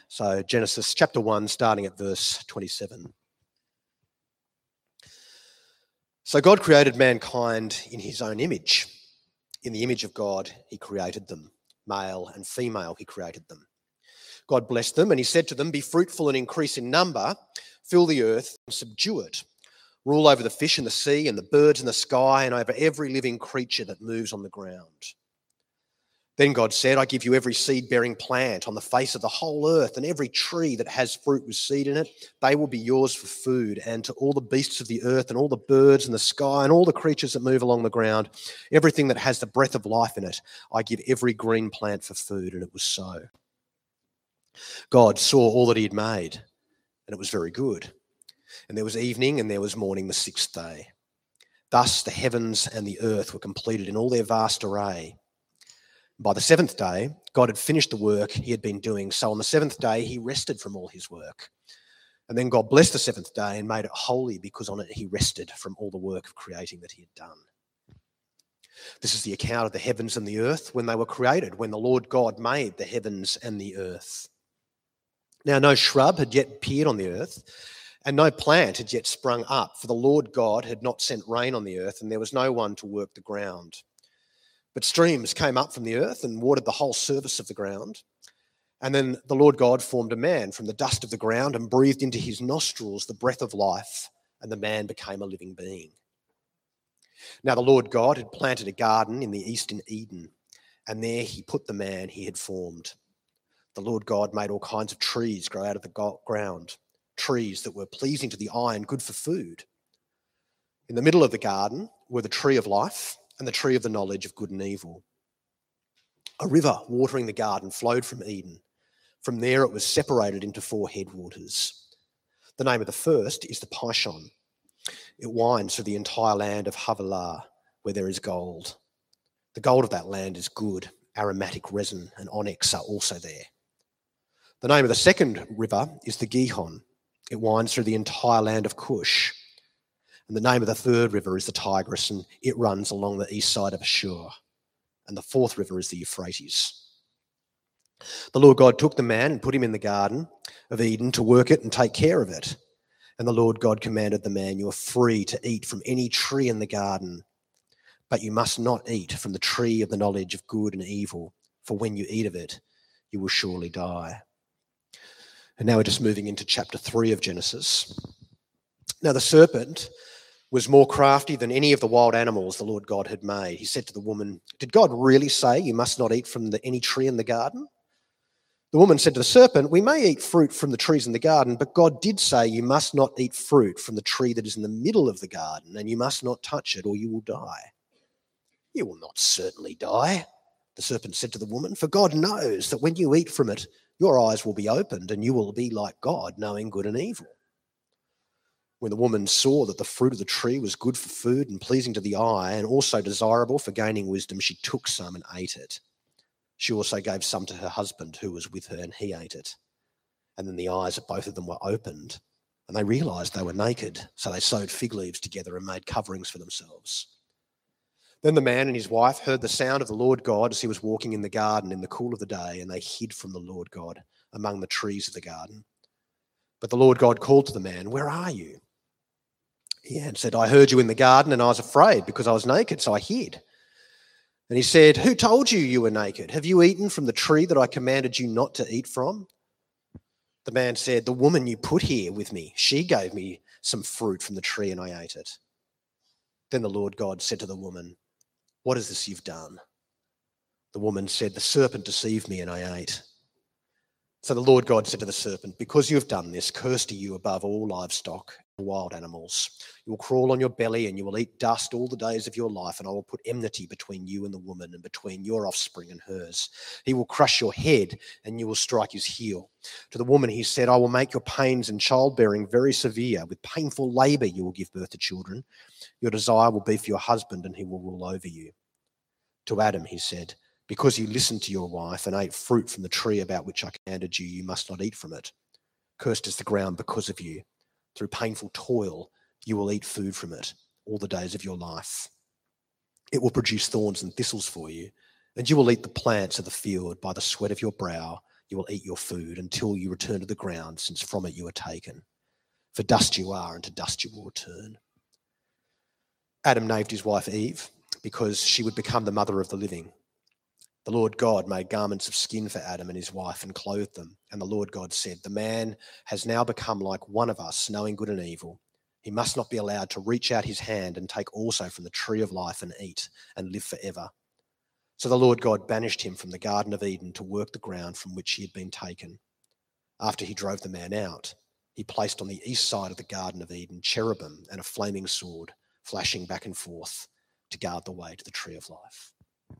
So Genesis chapter 1, starting at verse 27. So God created mankind in his own image. In the image of God, he created them. Male and female, he created them. God blessed them, and he said to them, "Be fruitful and increase in number, fill the earth and subdue it. Rule over the fish in the sea and the birds in the sky and over every living creature that moves on the ground." Then God said, "I give you every seed-bearing plant on the face of the whole earth and every tree that has fruit with seed in it. They will be yours for food, and to all the beasts of the earth and all the birds in the sky and all the creatures that move along the ground, everything that has the breath of life in it, I give every green plant for food." And it was so. God saw all that he had made, and it was very good. And there was evening and there was morning the sixth day. Thus the heavens and the earth were completed in all their vast array. By the seventh day, God had finished the work he had been doing. So on the seventh day, he rested from all his work. And then God blessed the seventh day and made it holy, because on it he rested from all the work of creating that he had done. This is the account of the heavens and the earth when they were created, when the Lord God made the heavens and the earth. Now no shrub had yet appeared on the earth, and no plant had yet sprung up, for the Lord God had not sent rain on the earth, and there was no one to work the ground. But streams came up from the earth and watered the whole surface of the ground. And then the Lord God formed a man from the dust of the ground and breathed into his nostrils the breath of life, and the man became a living being. Now the Lord God had planted a garden in the east in Eden, and there he put the man he had formed. The Lord God made all kinds of trees grow out of the ground, trees that were pleasing to the eye and good for food. In the middle of the garden were the tree of life and the tree of the knowledge of good and evil. A river watering the garden flowed from Eden. From there it was separated into 4 headwaters. The name of the first is the Pishon. It winds through the entire land of Havilah, where there is gold. The gold of that land is good. Aromatic resin and onyx are also there. The name of the second river is the Gihon. It winds through the entire land of Cush. And the name of the third river is the Tigris, and it runs along the east side of Ashur. And the fourth river is the Euphrates. The Lord God took the man and put him in the garden of Eden to work it and take care of it. And the Lord God commanded the man, "You are free to eat from any tree in the garden, but you must not eat from the tree of the knowledge of good and evil, for when you eat of it, you will surely die." And now we're just moving into chapter 3 of Genesis. Now the serpent was more crafty than any of the wild animals the Lord God had made. He said to the woman, "Did God really say you must not eat from any tree in the garden?" The woman said to the serpent, "We may eat fruit from the trees in the garden, but God did say you must not eat fruit from the tree that is in the middle of the garden, and you must not touch it or you will die." "You will not certainly die," the serpent said to the woman, "for God knows that when you eat from it, your eyes will be opened and you will be like God, knowing good and evil." When the woman saw that the fruit of the tree was good for food and pleasing to the eye and also desirable for gaining wisdom, she took some and ate it. She also gave some to her husband who was with her, and he ate it. And then the eyes of both of them were opened, and they realized they were naked. So they sewed fig leaves together and made coverings for themselves. Then the man and his wife heard the sound of the Lord God as he was walking in the garden in the cool of the day, and they hid from the Lord God among the trees of the garden. But the Lord God called to the man, "Where are you?" He answered, "I heard you in the garden, and I was afraid because I was naked, so I hid." And he said, "Who told you you were naked? Have you eaten from the tree that I commanded you not to eat from?" The man said, "The woman you put here with me, she gave me some fruit from the tree and I ate it." Then the Lord God said to the woman, "What is this you've done?" The woman said, "The serpent deceived me and I ate." So the Lord God said to the serpent, "Because you have done this, cursed are you above all livestock and wild animals. You will crawl on your belly and you will eat dust all the days of your life, and I will put enmity between you and the woman and between your offspring and hers. He will crush your head and you will strike his heel." To the woman he said, "I will make your pains in childbearing very severe. With painful labour you will give birth to children. Your desire will be for your husband and he will rule over you." To Adam he said, "Because you listened to your wife and ate fruit from the tree about which I commanded you, you must not eat from it. Cursed is the ground because of you. Through painful toil, you will eat food from it all the days of your life. It will produce thorns and thistles for you, and you will eat the plants of the field. By the sweat of your brow you will eat your food until you return to the ground, since from it you are taken. For dust you are, and to dust you will return. Adam named his wife Eve because she would become the mother of the living. The Lord God made garments of skin for Adam and his wife and clothed them. And the Lord God said, "The man has now become like one of us, knowing good and evil. He must not be allowed to reach out his hand and take also from the tree of life and eat and live forever." So the Lord God banished him from the Garden of Eden to work the ground from which he had been taken. After he drove the man out, he placed on the east side of the Garden of Eden cherubim and a flaming sword, flashing back and forth to guard the way to the tree of life.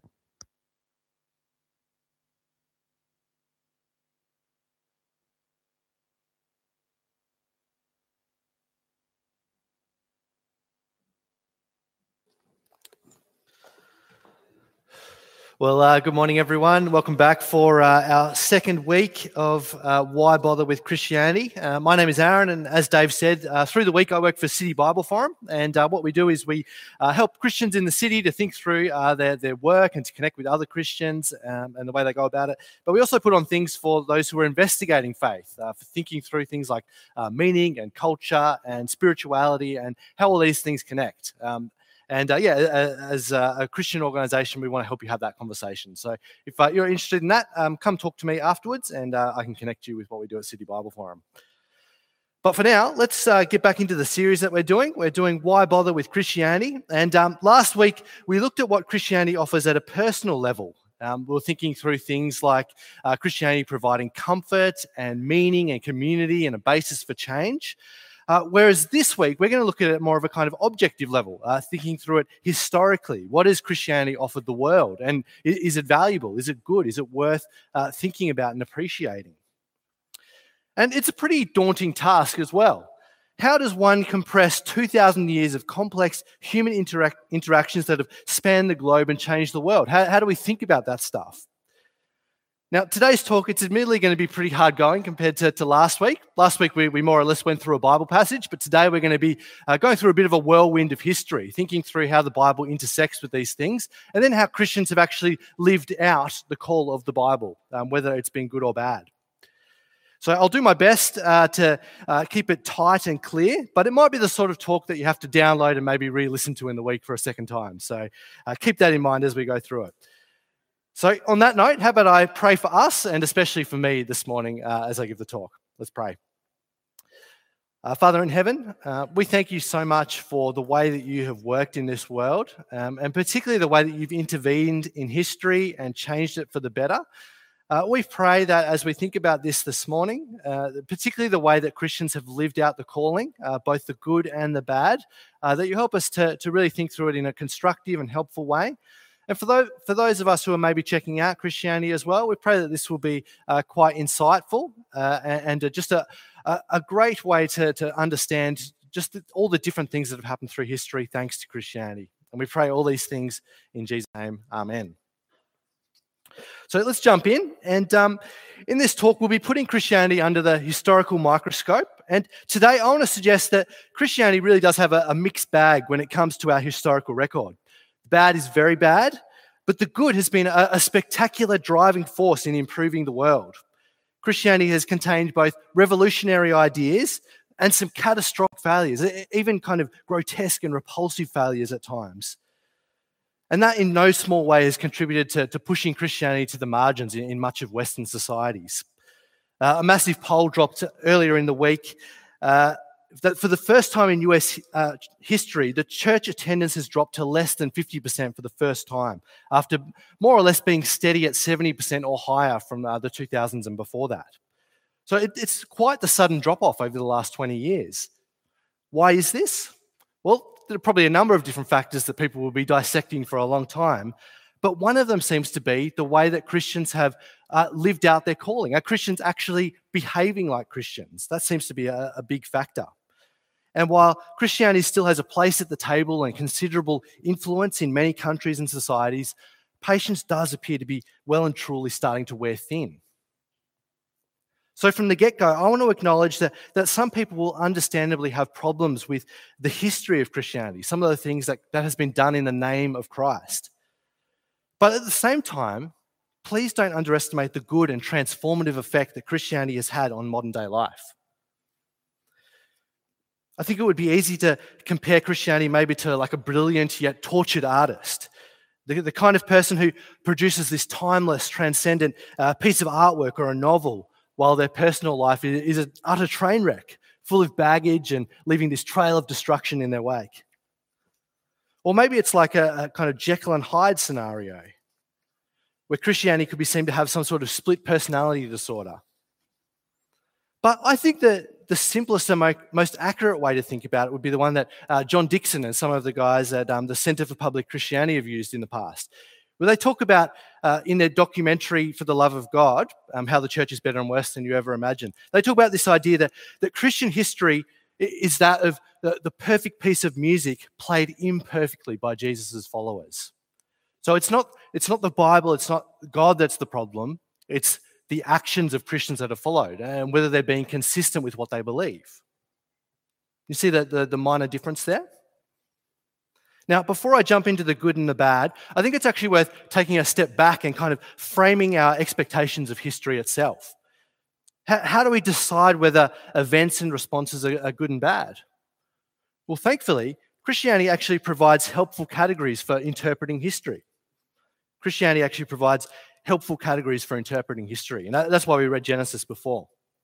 Well, good morning, everyone. Welcome back for our second week of Why Bother with Christianity. My name is Aaron, and as Dave said, through the week I work for City Bible Forum, and what we do is we help Christians in the city to think through their work and to connect with other Christians and the way they go about it. But we also put on things for those who are investigating faith, for thinking through things like meaning and culture and spirituality and how all these things connect. As a Christian organisation, we want to help you have that conversation. So if you're interested in that, come talk to me afterwards, and I can connect you with what we do at City Bible Forum. But for now, let's get back into the series that we're doing. We're doing Why Bother with Christianity. And last week, we looked at what Christianity offers at a personal level. We were thinking through things like Christianity providing comfort and meaning and community and a basis for change. Whereas this week, we're going to look at it more of a kind of objective level, thinking through it historically. What has Christianity offered the world? And is it valuable? Is it good? Is it worth thinking about and appreciating? And it's a pretty daunting task as well. How does one compress 2,000 years of complex human interactions that have spanned the globe and changed the world? How do we think about that stuff? Now, today's talk, it's admittedly going to be pretty hard going compared to last week. Last week, we more or less went through a Bible passage, but today we're going to be going through a bit of a whirlwind of history, thinking through how the Bible intersects with these things, and then how Christians have actually lived out the call of the Bible, whether it's been good or bad. So I'll do my best to keep it tight and clear, but it might be the sort of talk that you have to download and maybe re-listen to in the week for a second time. So keep that in mind as we go through it. So on that note, how about I pray for us and especially for me this morning as I give the talk. Let's pray. Father in heaven, we thank you so much for the way that you have worked in this world, and particularly the way that you've intervened in history and changed it for the better. We pray that as we think about this morning, particularly the way that Christians have lived out the calling, both the good and the bad, that you help us to really think through it in a constructive and helpful way. And for those of us who are maybe checking out Christianity as well, we pray that this will be quite insightful and just a great way to understand just all the different things that have happened through history thanks to Christianity. And we pray all these things in Jesus' name. Amen. So let's jump in. And in this talk, we'll be putting Christianity under the historical microscope. And today, I want to suggest that Christianity really does have a mixed bag when it comes to our historical record. Bad is very bad, but the good has been a spectacular driving force in improving the world. Christianity has contained both revolutionary ideas and some catastrophic failures, even kind of grotesque and repulsive failures at times. And that in no small way has contributed to pushing Christianity to the margins in much of Western societies. A massive poll dropped earlier in the week that for the first time in US history, the church attendance has dropped to less than 50% for the first time, after more or less being steady at 70% or higher from the 2000s and before that. So it's quite the sudden drop-off over the last 20 years. Why is this? Well, there are probably a number of different factors that people will be dissecting for a long time, but one of them seems to be the way that Christians have lived out their calling. Are Christians actually behaving like Christians? That seems to be a big factor. And while Christianity still has a place at the table and considerable influence in many countries and societies, patience does appear to be well and truly starting to wear thin. So from the get-go, I want to acknowledge that some people will understandably have problems with the history of Christianity, some of the things that has been done in the name of Christ. But at the same time, please don't underestimate the good and transformative effect that Christianity has had on modern day life. I think it would be easy to compare Christianity maybe to like a brilliant yet tortured artist, the kind of person who produces this timeless, transcendent piece of artwork or a novel, while their personal life is an utter train wreck, full of baggage and leaving this trail of destruction in their wake. Or maybe it's like a kind of Jekyll and Hyde scenario, where Christianity could be seen to have some sort of split personality disorder. But I think that the simplest and most accurate way to think about it would be the one that John Dixon and some of the guys at the Centre for Public Christianity have used in the past, where they talk about, in their documentary For the Love of God, how the church is better and worse than you ever imagined. They talk about this idea that Christian history is that of the perfect piece of music played imperfectly by Jesus' followers. So it's not the Bible, it's not God that's the problem, it's the actions of Christians that have followed and whether they're being consistent with what they believe. You see the minor difference there? Now, before I jump into the good and the bad, I think it's actually worth taking a step back and kind of framing our expectations of history itself. How do we decide whether events and responses are good and bad? Well, thankfully, Christianity actually provides helpful categories for interpreting history. Christianity actually provides helpful categories for interpreting history. And that's why we read Genesis before.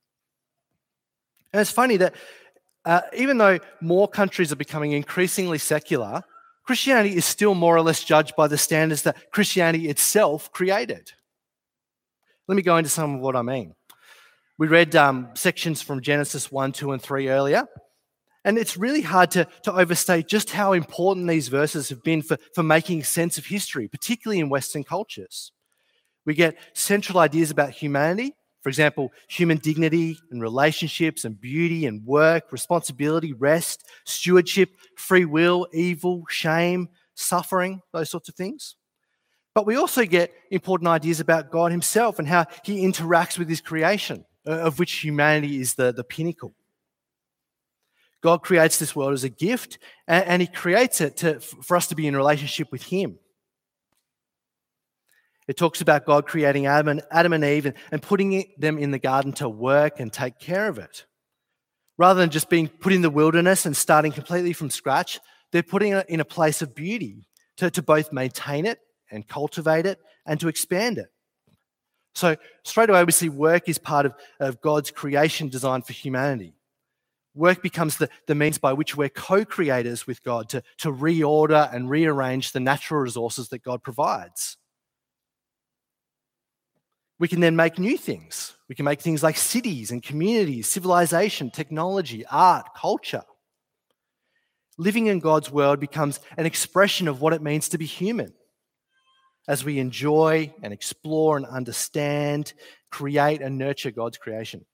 And it's funny that even though more countries are becoming increasingly secular, Christianity is still more or less judged by the standards that Christianity itself created. Let me go into some of what I mean. We read sections from Genesis 1, 2, and 3 earlier. And it's really hard to overstate just how important these verses have been for making sense of history, particularly in Western cultures. We get central ideas about humanity, for example, human dignity and relationships and beauty and work, responsibility, rest, stewardship, free will, evil, shame, suffering, those sorts of things. But we also get important ideas about God himself and how he interacts with his creation, of which humanity is the pinnacle. God creates this world as a gift, and he creates it for us to be in relationship with him. It talks about God creating Adam and Eve and putting them in the garden to work and take care of it. Rather than just being put in the wilderness and starting completely from scratch, they're putting it in a place of beauty to both maintain it and cultivate it and to expand it. So straight away we see work is part of God's creation design for humanity. Work becomes the means by which we're co-creators with God to reorder and rearrange the natural resources that God provides. We can then make new things. We can make things like cities and communities, civilization, technology, art, culture. Living in God's world becomes an expression of what it means to be human as we enjoy and explore and understand, create and nurture God's creation.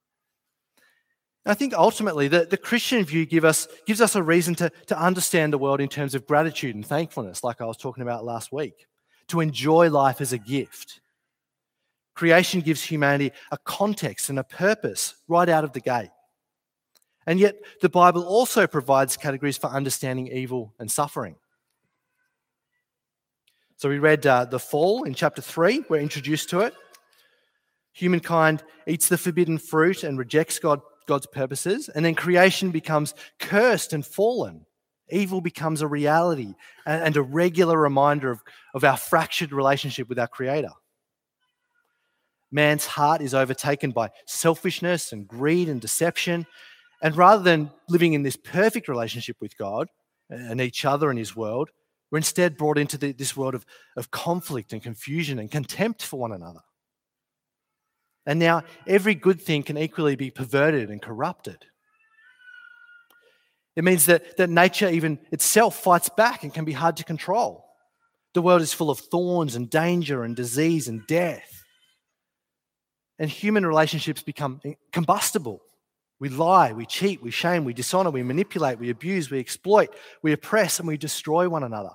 I think ultimately the Christian view gives us a reason to understand the world in terms of gratitude and thankfulness, like I was talking about last week, to enjoy life as a gift. Creation gives humanity a context and a purpose right out of the gate. And yet the Bible also provides categories for understanding evil and suffering. So we read the fall in chapter 3. We're introduced to it. Humankind eats the forbidden fruit and rejects God's purposes, and then creation becomes cursed and fallen. Evil becomes a reality and a regular reminder of our fractured relationship with our Creator. Man's heart is overtaken by selfishness and greed and deception, and rather than living in this perfect relationship with God and each other and his world, we're instead brought into this world of conflict and confusion and contempt for one another. And now every good thing can equally be perverted and corrupted. It means that nature even itself fights back and can be hard to control. The world is full of thorns and danger and disease and death. And human relationships become combustible. We lie, we cheat, we shame, we dishonor, we manipulate, we abuse, we exploit, we oppress, and we destroy one another.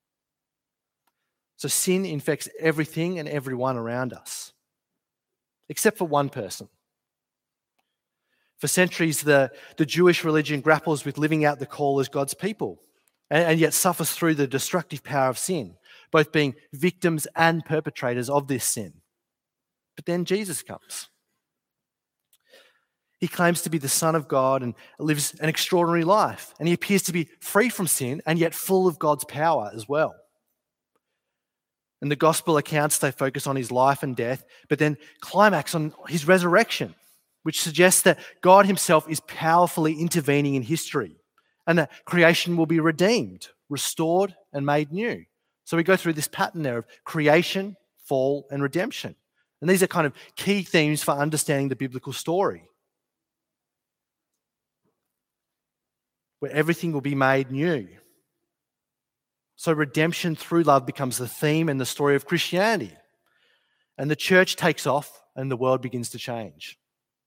So sin infects everything and everyone around us, except for one person. For centuries, the Jewish religion grapples with living out the call as God's people, and yet suffers through the destructive power of sin. both being victims and perpetrators of this sin. But then Jesus comes. He claims to be the Son of God and lives an extraordinary life. And he appears to be free from sin and yet full of God's power as well. And the gospel accounts, they focus on his life and death, but then climax on his resurrection, which suggests that God himself is powerfully intervening in history and that creation will be redeemed, restored, and made new. So we go through this pattern there of creation, fall, and redemption. And these are kind of key themes for understanding the biblical story, where everything will be made new. So redemption through love becomes the theme and the story of Christianity. And the church takes off and the world begins to change.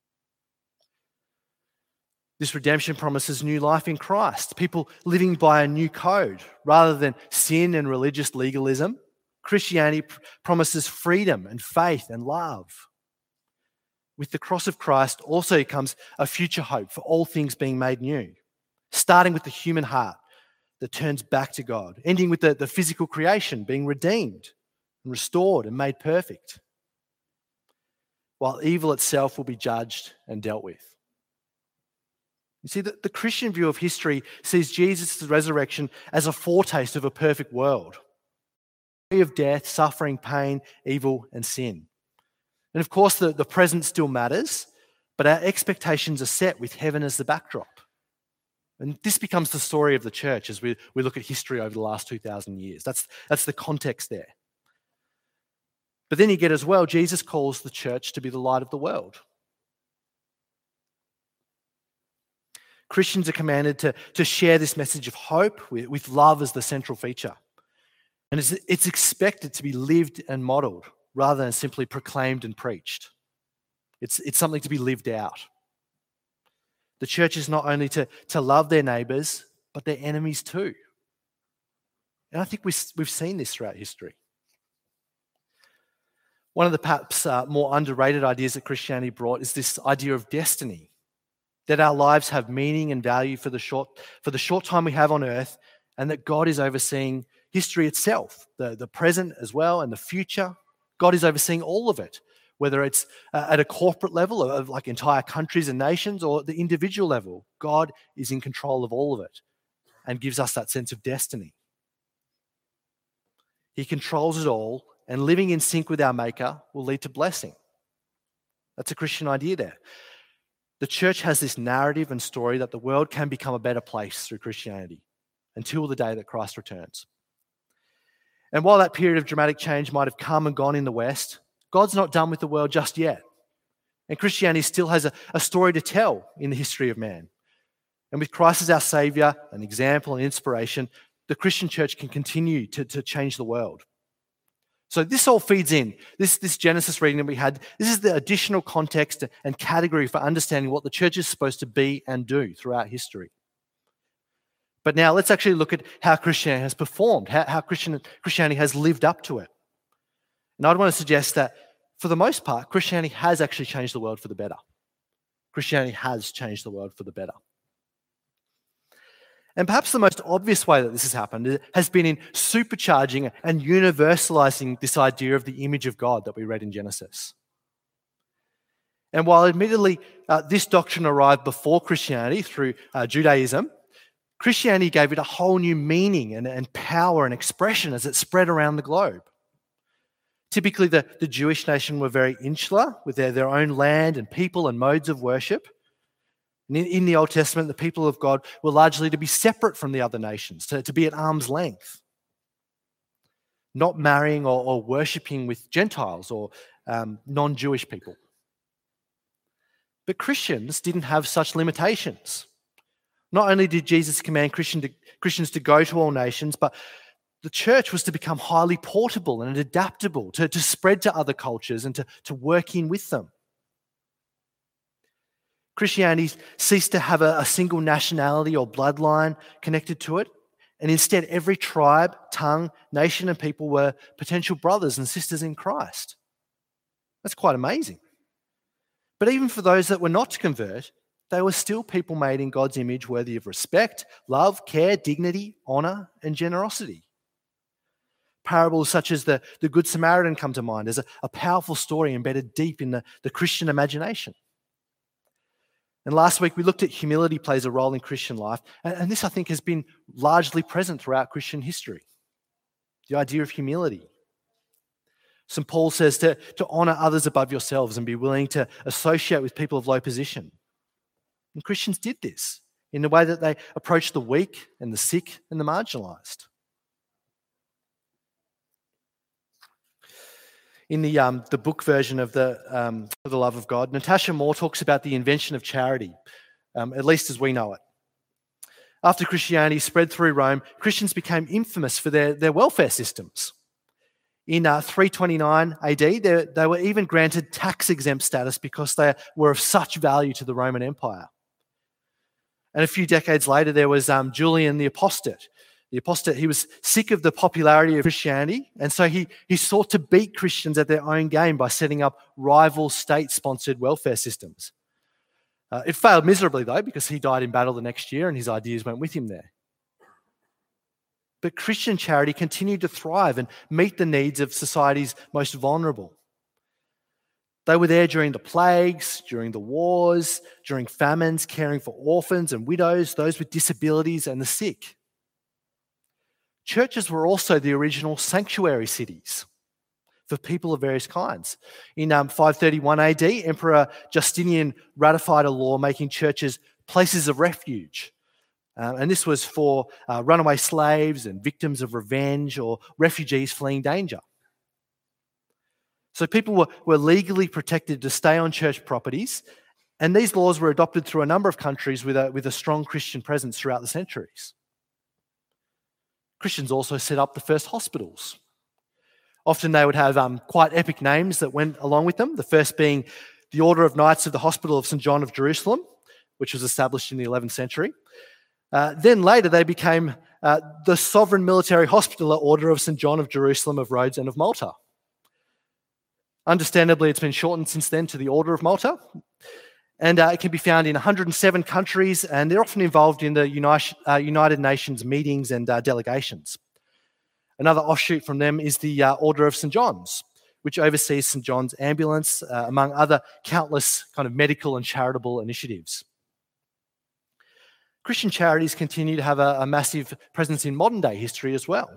This redemption promises new life in Christ, people living by a new code rather than sin and religious legalism. Christianity promises freedom and faith and love. With the cross of Christ also comes a future hope for all things being made new, starting with the human heart that turns back to God, ending with the physical creation being redeemed and restored and made perfect, while evil itself will be judged and dealt with. You see, the Christian view of history sees Jesus' resurrection as a foretaste of a perfect world, free of death, suffering, pain, evil, and sin. And of course, the present still matters, but our expectations are set with heaven as the backdrop. And this becomes the story of the church as we look at history over the last 2,000 years. That's the context there. But then you get as well, Jesus calls the church to be the light of the world. Christians are commanded to share this message of hope with love as the central feature. And it's expected to be lived and modelled rather than simply proclaimed and preached. It's something to be lived out. The church is not only to love their neighbours, but their enemies too. And I think we've seen this throughout history. One of the perhaps more underrated ideas that Christianity brought is this idea of destiny, that our lives have meaning and value for the short time we have on earth, and that God is overseeing history itself, the present as well and the future. God is overseeing all of it, whether it's at a corporate level of like entire countries and nations or the individual level. God is in control of all of it and gives us that sense of destiny. He controls it all, and living in sync with our Maker will lead to blessing. That's a Christian idea there. The church has this narrative and story that the world can become a better place through Christianity until the day that Christ returns. And while that period of dramatic change might have come and gone in the West, God's not done with the world just yet. And Christianity still has a story to tell in the history of man. And with Christ as our Saviour, an example and inspiration, the Christian church can continue to change the world. So this all feeds in. This Genesis reading that we had, this is the additional context and category for understanding what the church is supposed to be and do throughout history. But now let's actually look at how Christianity has performed, how Christianity has lived up to it. And I'd want to suggest that, for the most part, Christianity has actually changed the world for the better. Christianity has changed the world for the better. And perhaps the most obvious way that this has happened has been in supercharging and universalizing this idea of the image of God that we read in Genesis. And while admittedly this doctrine arrived before Christianity through Judaism, Christianity gave it a whole new meaning and power and expression as it spread around the globe. Typically, the Jewish nation were very insular with their own land and people and modes of worship. And in the Old Testament, the people of God were largely to be separate from the other nations, to be at arm's length, not marrying or worshipping with Gentiles or non-Jewish people. But Christians didn't have such limitations. Not only did Jesus command Christians to go to all nations, but the church was to become highly portable and adaptable, to spread to other cultures and to work in with them. Christianity ceased to have a single nationality or bloodline connected to it, and instead every tribe, tongue, nation and people were potential brothers and sisters in Christ. That's quite amazing. But even for those that were not to convert, they were still people made in God's image, worthy of respect, love, care, dignity, honour and generosity. parables such as the Good Samaritan come to mind as a powerful story embedded deep in the Christian imagination. And last week we looked at humility plays a role in Christian life, and this I think has been largely present throughout Christian history. The idea of humility. St. Paul says to honour others above yourselves and be willing to associate with people of low position. And Christians did this in the way that they approached the weak and the sick and the marginalised. In the book version of the Love of God, Natasha Moore talks about the invention of charity, at least as we know it. After Christianity spread through Rome, Christians became infamous for their welfare systems. In 329 AD, they were even granted tax-exempt status because they were of such value to the Roman Empire. And a few decades later, there was Julian the Apostate. The apostate, he was sick of the popularity of Christianity, and so he sought to beat Christians at their own game by setting up rival state-sponsored welfare systems. It failed miserably, though, because he died in battle the next year and his ideas went with him there. But Christian charity continued to thrive and meet the needs of society's most vulnerable. They were there during the plagues, during the wars, during famines, caring for orphans and widows, those with disabilities and the sick. Churches were also the original sanctuary cities for people of various kinds. In 531 AD, Emperor Justinian ratified a law making churches places of refuge. And this was for runaway slaves and victims of revenge or refugees fleeing danger. So people were legally protected to stay on church properties, and these laws were adopted through a number of countries with a strong Christian presence throughout the centuries. Christians also set up the first hospitals. Often they would have quite epic names that went along with them, the first being the Order of Knights of the Hospital of St. John of Jerusalem, which was established in the 11th century. Then later they became the Sovereign Military Hospitaller Order of St. John of Jerusalem, of Rhodes and of Malta. Understandably, it's been shortened since then to the Order of Malta. And it can be found in 107 countries, and they're often involved in the United Nations meetings and delegations. Another offshoot from them is the Order of St. John's, which oversees St. John's Ambulance, among other countless kind of medical and charitable initiatives. Christian charities continue to have a massive presence in modern day history as well.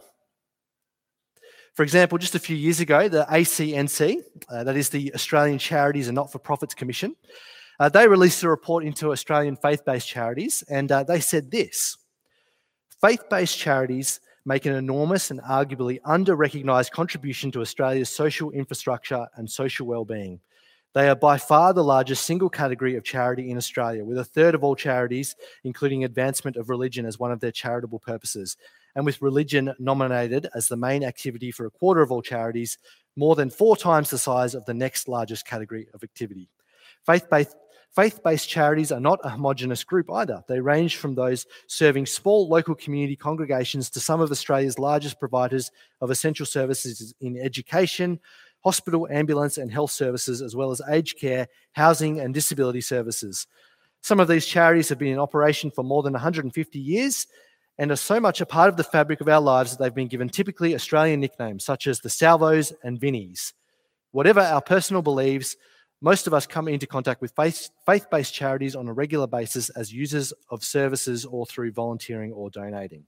For example, just a few years ago, the ACNC, that is the Australian Charities and Not-for-Profits Commission, they released a report into Australian faith-based charities, and they said this: faith-based charities make an enormous and arguably under-recognised contribution to Australia's social infrastructure and social well-being. They are by far the largest single category of charity in Australia, with a third of all charities including advancement of religion as one of their charitable purposes, and with religion nominated as the main activity for a quarter of all charities, more than 4 times the size of the next largest category of activity. Faith-based charities are not a homogenous group either. They range from those serving small local community congregations to some of Australia's largest providers of essential services in education, hospital, ambulance and health services, as well as aged care, housing and disability services. Some of these charities have been in operation for more than 150 years and are so much a part of the fabric of our lives that they've been given typically Australian nicknames such as the Salvos and Vinnies. Whatever our personal beliefs, most of us come into contact with faith-based charities on a regular basis as users of services or through volunteering or donating.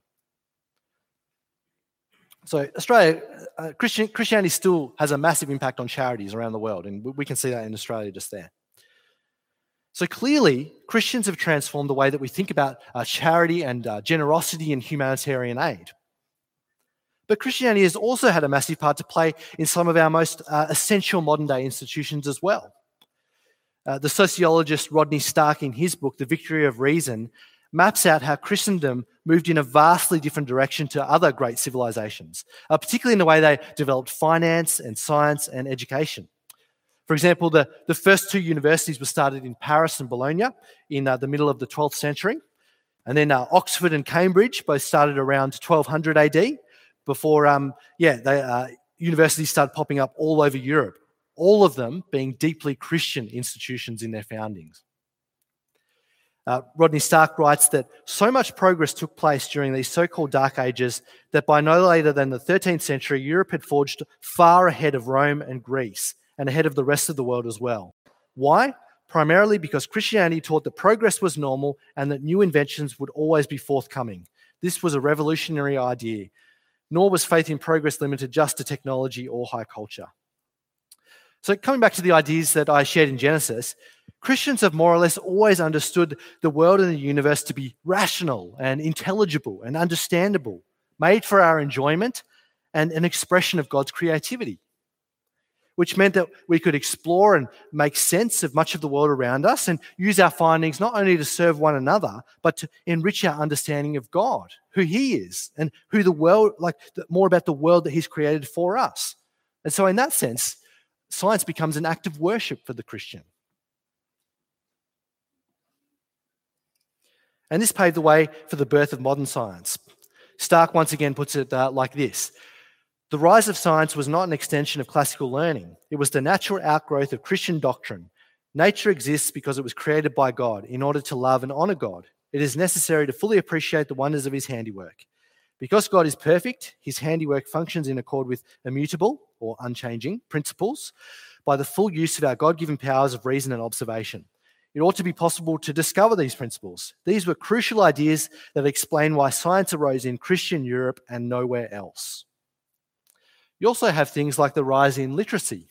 So Australia, Christianity still has a massive impact on charities around the world, and we can see that in Australia just there. So clearly, Christians have transformed the way that we think about charity and generosity and humanitarian aid. But Christianity has also had a massive part to play in some of our most essential modern-day institutions as well. The sociologist Rodney Stark, in his book, The Victory of Reason, maps out how Christendom moved in a vastly different direction to other great civilizations, particularly in the way they developed finance and science and education. For example, the first 2 universities were started in Paris and Bologna in the middle of the 12th century. And then Oxford and Cambridge both started around 1200 AD before universities started popping up all over Europe, all of them being deeply Christian institutions in their foundings. Rodney Stark writes that so much progress took place during these so-called Dark Ages that by no later than the 13th century, Europe had forged far ahead of Rome and Greece and ahead of the rest of the world as well. Why? Primarily because Christianity taught that progress was normal and that new inventions would always be forthcoming. This was a revolutionary idea. Nor was faith in progress limited just to technology or high culture. So coming back to the ideas that I shared in Genesis, Christians have more or less always understood the world and the universe to be rational and intelligible and understandable, made for our enjoyment and an expression of God's creativity, which meant that we could explore and make sense of much of the world around us and use our findings not only to serve one another, but to enrich our understanding of God, who He is, and who the world, more about the world that He's created for us. And so in that sense, science becomes an act of worship for the Christian. And this paved the way for the birth of modern science. Stark once again puts it like this. The rise of science was not an extension of classical learning. It was the natural outgrowth of Christian doctrine. Nature exists because it was created by God in order to love and honour God. It is necessary to fully appreciate the wonders of His handiwork. Because God is perfect, His handiwork functions in accord with immutable or unchanging principles by the full use of our God-given powers of reason and observation. It ought to be possible to discover these principles. These were crucial ideas that explain why science arose in Christian Europe and nowhere else. You also have things like the rise in literacy.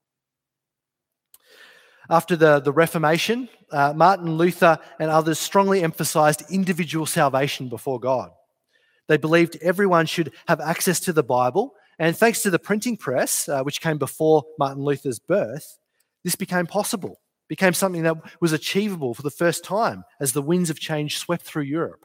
After the Reformation, Martin Luther and others strongly emphasized individual salvation before God. They believed everyone should have access to the Bible, and thanks to the printing press, which came before Martin Luther's birth, this became possible, became something that was achievable for the first time as the winds of change swept through Europe.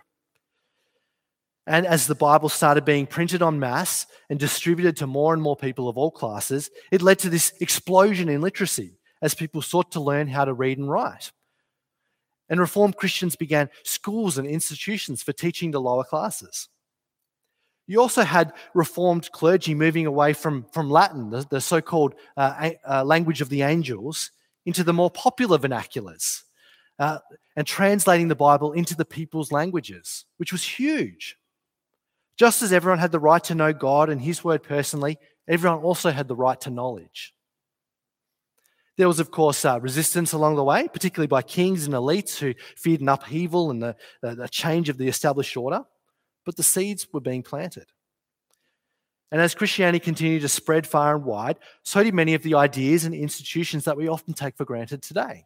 And as the Bible started being printed en masse and distributed to more and more people of all classes, it led to this explosion in literacy as people sought to learn how to read and write. And Reformed Christians began schools and institutions for teaching the lower classes. You also had Reformed clergy moving away from Latin, the so-called language of the angels, into the more popular vernaculars and translating the Bible into the people's languages, which was huge. Just as everyone had the right to know God and His word personally, everyone also had the right to knowledge. There was, of course, resistance along the way, particularly by kings and elites who feared an upheaval and the change of the established order, but the seeds were being planted. And as Christianity continued to spread far and wide, so did many of the ideas and institutions that we often take for granted today.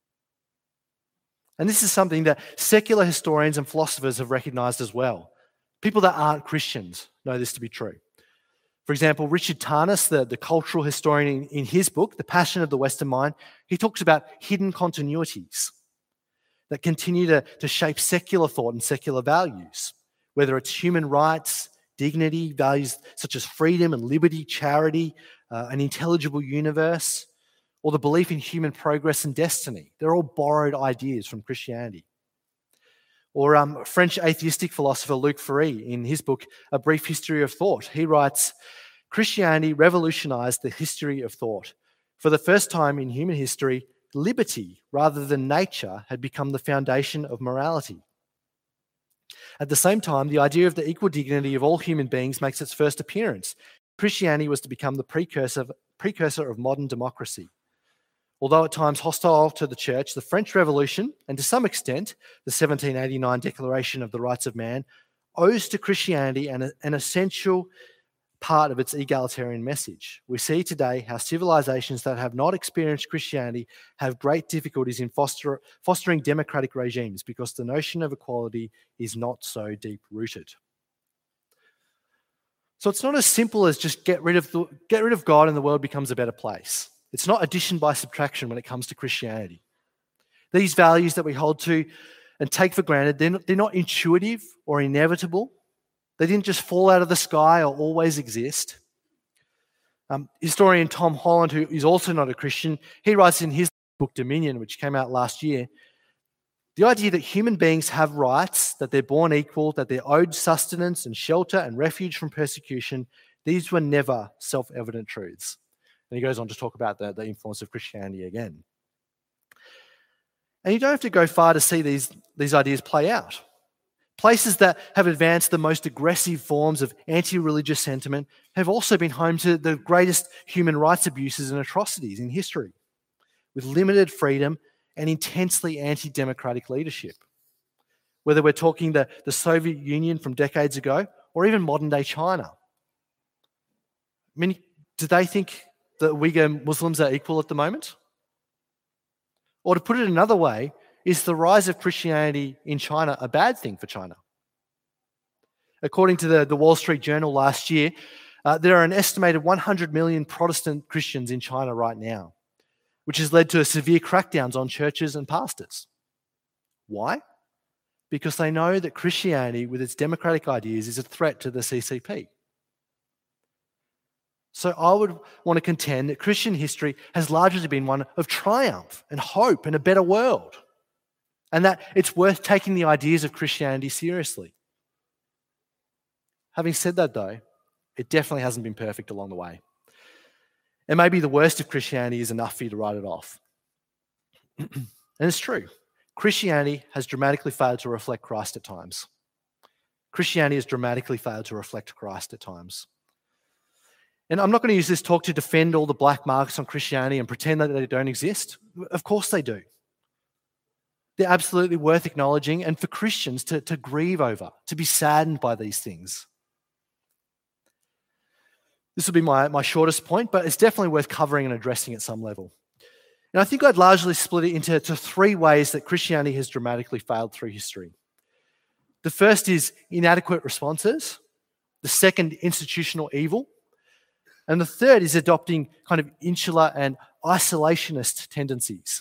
And this is something that secular historians and philosophers have recognized as well. People that aren't Christians know this to be true. For example, Richard Tarnas, the cultural historian in his book, The Passion of the Western Mind, he talks about hidden continuities that continue to shape secular thought and secular values, whether it's human rights, dignity, values such as freedom and liberty, charity, an intelligible universe, or the belief in human progress and destiny. They're all borrowed ideas from Christianity. Or French atheistic philosopher Luc Ferry, in his book, A Brief History of Thought, he writes, Christianity revolutionized the history of thought. For the first time in human history, liberty rather than nature had become the foundation of morality. At the same time, the idea of the equal dignity of all human beings makes its first appearance. Christianity was to become the precursor of modern democracy. Although at times hostile to the church, the French Revolution, and to some extent the 1789 Declaration of the Rights of Man, owes to Christianity an essential part of its egalitarian message. We see today how civilizations that have not experienced Christianity have great difficulties in fostering democratic regimes because the notion of equality is not so deep-rooted. So it's not as simple as just get rid of God and the world becomes a better place. It's not addition by subtraction when it comes to Christianity. These values that we hold to and take for granted, they're not intuitive or inevitable. They didn't just fall out of the sky or always exist. Historian Tom Holland, who is also not a Christian, he writes in his book Dominion, which came out last year, the idea that human beings have rights, that they're born equal, that they're owed sustenance and shelter and refuge from persecution, these were never self-evident truths. And he goes on to talk about the influence of Christianity again. And you don't have to go far to see these ideas play out. Places that have advanced the most aggressive forms of anti-religious sentiment have also been home to the greatest human rights abuses and atrocities in history, with limited freedom and intensely anti-democratic leadership. Whether we're talking the Soviet Union from decades ago or even modern-day China. I mean, do they think that Uyghur Muslims are equal at the moment? Or to put it another way, is the rise of Christianity in China a bad thing for China? According to the Wall Street Journal last year, there are an estimated 100 million Protestant Christians in China right now, which has led to severe crackdowns on churches and pastors. Why? Because they know that Christianity, with its democratic ideas, is a threat to the CCP. So I would want to contend that Christian history has largely been one of triumph and hope and a better world, and that it's worth taking the ideas of Christianity seriously. Having said that, though, it definitely hasn't been perfect along the way. And maybe the worst of Christianity is enough for you to write it off. And it's true. Christianity has dramatically failed to reflect Christ at times. Christianity has dramatically failed to reflect Christ at times. And I'm not going to use this talk to defend all the black marks on Christianity and pretend that they don't exist. Of course they do. They're absolutely worth acknowledging and for Christians to grieve over, to be saddened by these things. This will be my shortest point, but it's definitely worth covering and addressing at some level. And I think I'd largely split it into three ways that Christianity has dramatically failed through history. The first is inadequate responses. The second, institutional evil. And the third is adopting kind of insular and isolationist tendencies.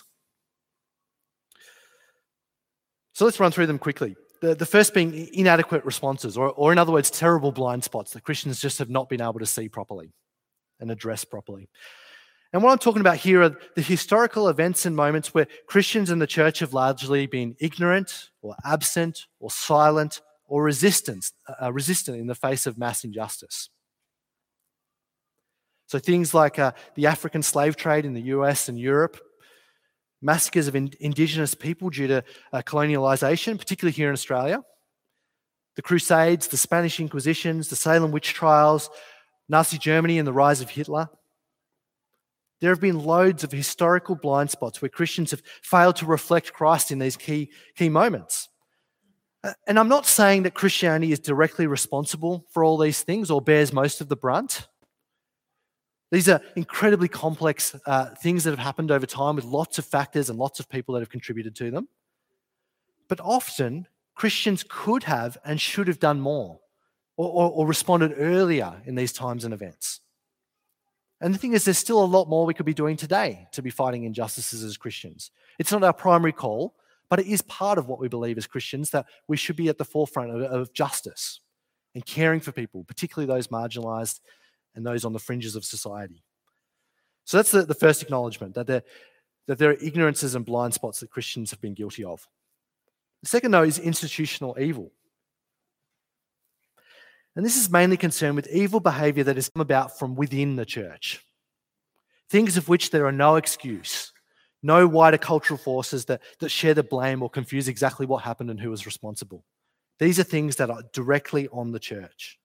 So let's run through them quickly. The first being inadequate responses, or in other words, terrible blind spots that Christians just have not been able to see properly and address properly. And what I'm talking about here are the historical events and moments where Christians and the church have largely been ignorant or absent or silent or resistant in the face of mass injustice. So things like the African slave trade in the US and Europe, massacres of indigenous people due to colonialisation, particularly here in Australia, the Crusades, the Spanish Inquisitions, the Salem witch trials, Nazi Germany and the rise of Hitler. There have been loads of historical blind spots where Christians have failed to reflect Christ in these key moments. And I'm not saying that Christianity is directly responsible for all these things or bears most of the brunt. These are incredibly complex things that have happened over time with lots of factors and lots of people that have contributed to them. But often, Christians could have and should have done more or responded earlier in these times and events. And the thing is, there's still a lot more we could be doing today to be fighting injustices as Christians. It's not our primary call, but it is part of what we believe as Christians, that we should be at the forefront of justice and caring for people, particularly those marginalised and those on the fringes of society. So that's the first acknowledgement, that there are ignorances and blind spots that Christians have been guilty of. The second, though, is institutional evil. And this is mainly concerned with evil behaviour that has come about from within the church. Things of which there are no excuse, no wider cultural forces that share the blame or confuse exactly what happened and who was responsible. These are things that are directly on the church.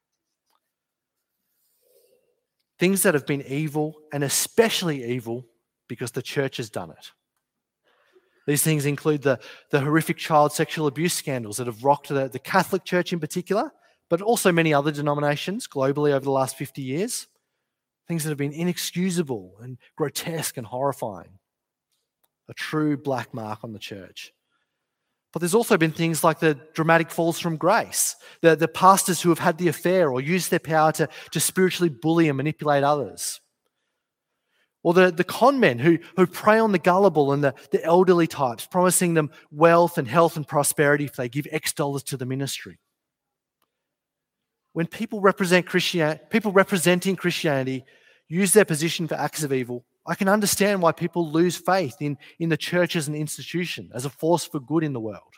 Things that have been evil, and especially evil because the church has done it. These things include the horrific child sexual abuse scandals that have rocked the Catholic Church in particular, but also many other denominations globally over the last 50 years. Things that have been inexcusable and grotesque and horrifying. A true black mark on the church. But there's also been things like the dramatic falls from grace, the pastors who have had the affair or used their power to spiritually bully and manipulate others. Or the con men who prey on the gullible and the elderly types, promising them wealth and health and prosperity if they give X dollars to the ministry. When people representing Christianity use their position for acts of evil, I can understand why people lose faith in the church as an institution, as a force for good in the world.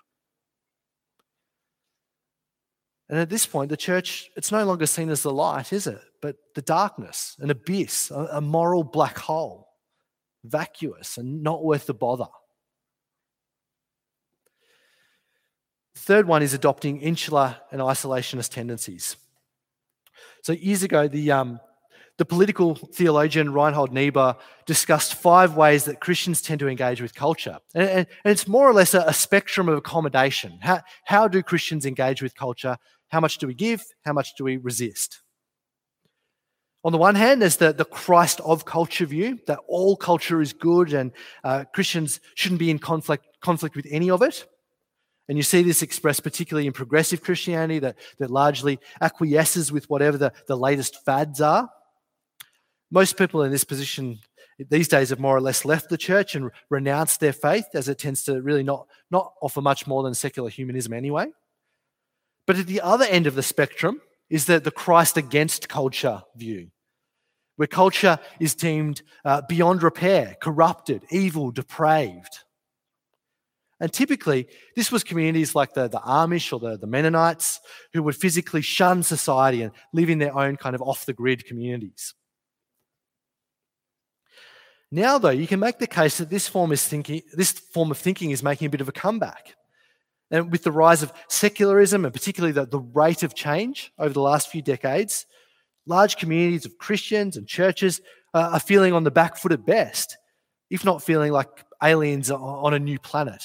And at this point, the church, it's no longer seen as the light, is it? But the darkness, an abyss, a moral black hole, vacuous and not worth the bother. Third one is adopting insular and isolationist tendencies. So years ago, the political theologian Reinhold Niebuhr discussed 5 ways that Christians tend to engage with culture. And it's more or less a spectrum of accommodation. How do Christians engage with culture? How much do we give? How much do we resist? On the one hand, there's the Christ of culture view, that all culture is good and Christians shouldn't be in conflict with any of it. And you see this expressed particularly in progressive Christianity that largely acquiesces with whatever the latest fads are. Most people in this position these days have more or less left the church and renounced their faith, as it tends to really not offer much more than secular humanism anyway. But at the other end of the spectrum is the Christ against culture view, where culture is deemed beyond repair, corrupted, evil, depraved. And typically, this was communities like the Amish or the Mennonites who would physically shun society and live in their own kind of off-the-grid communities. Now, though, you can make the case that this form of thinking is making a bit of a comeback. And with the rise of secularism and particularly the rate of change over the last few decades, large communities of Christians and churches are feeling on the back foot at best, if not feeling like aliens on a new planet.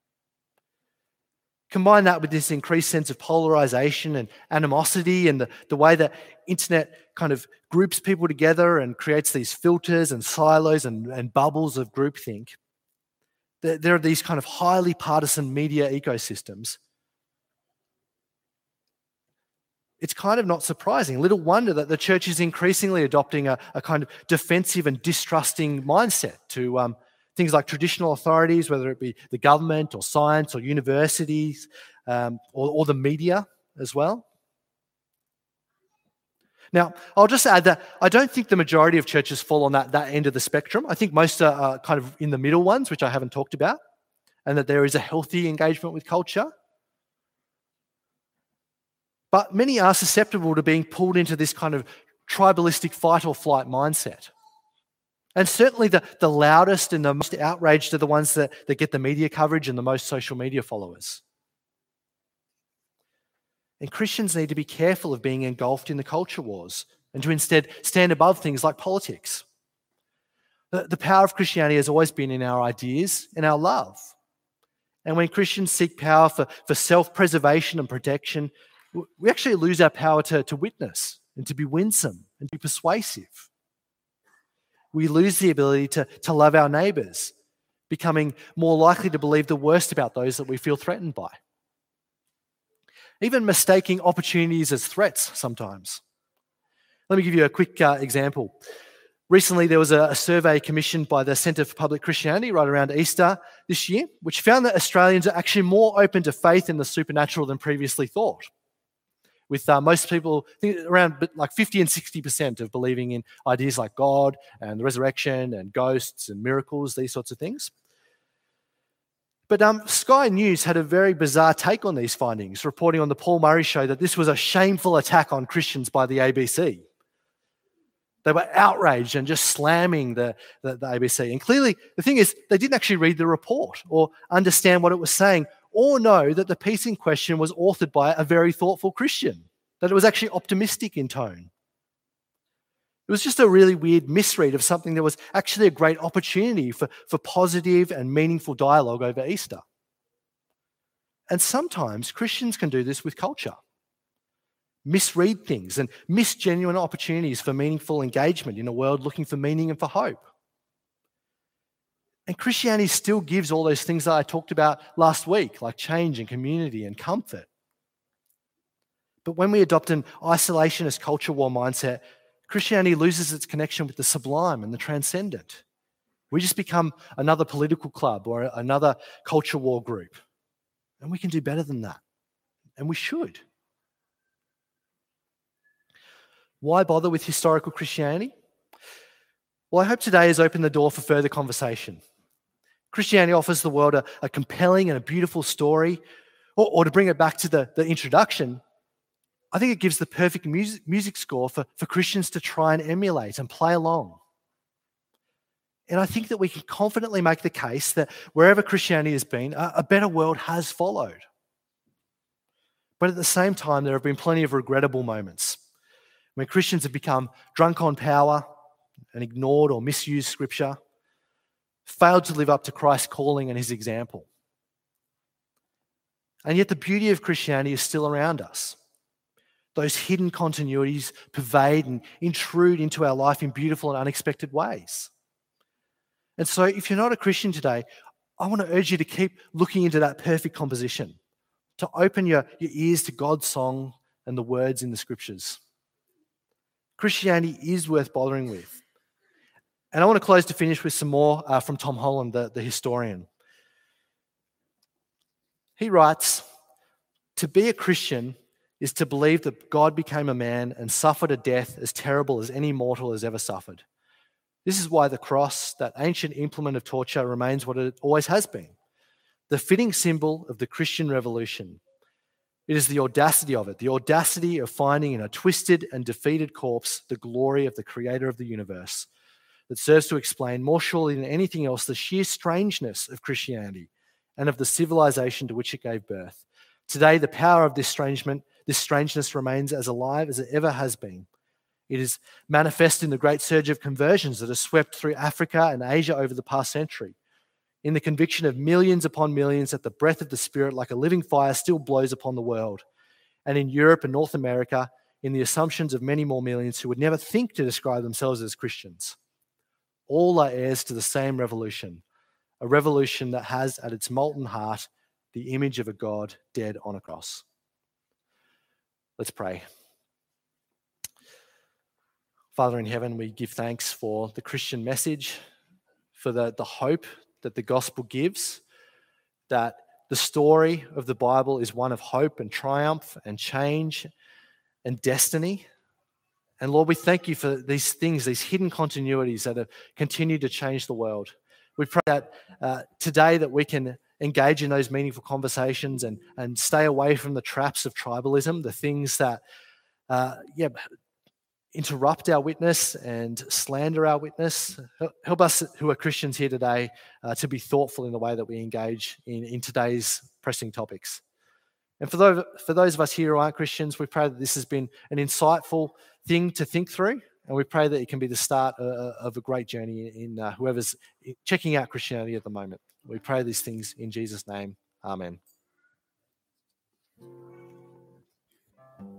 Combine that with this increased sense of polarization and animosity and the way that internet kind of groups people together and creates these filters and silos and bubbles of groupthink. There are these kind of highly partisan media ecosystems. It's kind of not surprising. Little wonder that the church is increasingly adopting a kind of defensive and distrusting mindset to things like traditional authorities, whether it be the government or science or universities or the media as well. Now, I'll just add that I don't think the majority of churches fall on that end of the spectrum. I think most are kind of in the middle ones, which I haven't talked about, and that there is a healthy engagement with culture. But many are susceptible to being pulled into this kind of tribalistic fight or flight mindset. And certainly the loudest and the most outraged are the ones that get the media coverage and the most social media followers. And Christians need to be careful of being engulfed in the culture wars and to instead stand above things like politics. The power of Christianity has always been in our ideas and our love. And when Christians seek power for self-preservation and protection, we actually lose our power to witness and to be winsome and to be persuasive. We lose the ability to love our neighbours, becoming more likely to believe the worst about those that we feel threatened by. Even mistaking opportunities as threats sometimes. Let me give you a quick example. Recently, there was a survey commissioned by the Centre for Public Christianity right around Easter this year, which found that Australians are actually more open to faith in the supernatural than previously thought. With most people, I think around like 50 and 60% of believing in ideas like God and the resurrection and ghosts and miracles, these sorts of things. But Sky News had a very bizarre take on these findings, reporting on the Paul Murray show that this was a shameful attack on Christians by the ABC. They were outraged and just slamming the ABC. And clearly, the thing is, they didn't actually read the report or understand what it was saying, or know that the piece in question was authored by a very thoughtful Christian, that it was actually optimistic in tone. It was just a really weird misread of something that was actually a great opportunity for positive and meaningful dialogue over Easter. And sometimes Christians can do this with culture. Misread things and miss genuine opportunities for meaningful engagement in a world looking for meaning and for hope. And Christianity still gives all those things that I talked about last week, like change and community and comfort. But when we adopt an isolationist culture war mindset, Christianity loses its connection with the sublime and the transcendent. We just become another political club or another culture war group. And we can do better than that. And we should. Why bother with historical Christianity? Well, I hope today has opened the door for further conversation. Christianity offers the world a compelling and a beautiful story, or to bring it back to the introduction, I think it gives the perfect music score for Christians to try and emulate and play along. And I think that we can confidently make the case that wherever Christianity has been, a better world has followed. But at the same time, there have been plenty of regrettable moments when Christians have become drunk on power and ignored or misused Scripture, failed to live up to Christ's calling and his example. And yet the beauty of Christianity is still around us. Those hidden continuities pervade and intrude into our life in beautiful and unexpected ways. And so if you're not a Christian today, I want to urge you to keep looking into that perfect composition, to open your ears to God's song and the words in the Scriptures. Christianity is worth bothering with. And I want to close to finish with some more from Tom Holland, the historian. He writes, "To be a Christian is to believe that God became a man and suffered a death as terrible as any mortal has ever suffered. This is why the cross, that ancient implement of torture, remains what it always has been, the fitting symbol of the Christian revolution. It is the audacity of it, the audacity of finding in a twisted and defeated corpse the glory of the creator of the universe, that serves to explain more surely than anything else the sheer strangeness of Christianity and of the civilization to which it gave birth. Today, the power of this strangeness remains as alive as it ever has been. It is manifest in the great surge of conversions that has swept through Africa and Asia over the past century, in the conviction of millions upon millions that the breath of the Spirit, like a living fire, still blows upon the world, and in Europe and North America, in the assumptions of many more millions who would never think to describe themselves as Christians. All are heirs to the same revolution, a revolution that has at its molten heart the image of a God dead on a cross." Let's pray. Father in heaven, we give thanks for the Christian message, for the hope that the gospel gives, that the story of the Bible is one of hope and triumph and change and destiny. And Lord, we thank you for these things, these hidden continuities that have continued to change the world. We pray that today that we can engage in those meaningful conversations and stay away from the traps of tribalism, the things that interrupt our witness and slander our witness. Help us who are Christians here today to be thoughtful in the way that we engage in today's pressing topics. And for those of us here who aren't Christians, we pray that this has been an insightful thing to think through, and we pray that it can be the start of a great journey in whoever's checking out Christianity at the moment. We pray these things in Jesus' name. Amen.